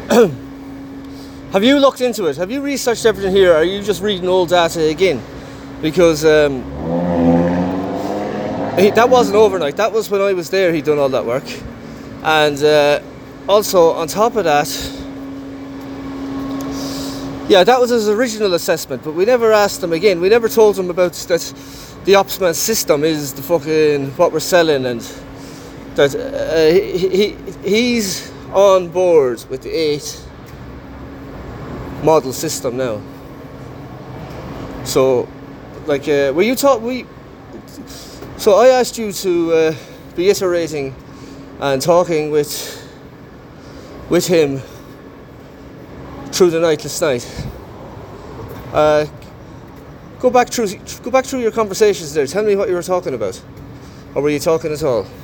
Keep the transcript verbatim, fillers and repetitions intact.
Have you looked into it? Have you researched everything here? Or are you just reading old data again? Because um, he, that wasn't overnight. That was when I was there. He'd done all that work, and uh, also on top of that, yeah, that was his original assessment. But we never asked him again. We never told him about that. The Opsman system is the fucking what we're selling, and that uh, he, he he's on board with the eight model system now. So, like, uh, were you taught we? So I asked you to uh, be iterating and talking with with him through the night last night. Uh, go back through go back through your conversations there. Tell me what you were talking about, or were you talking at all?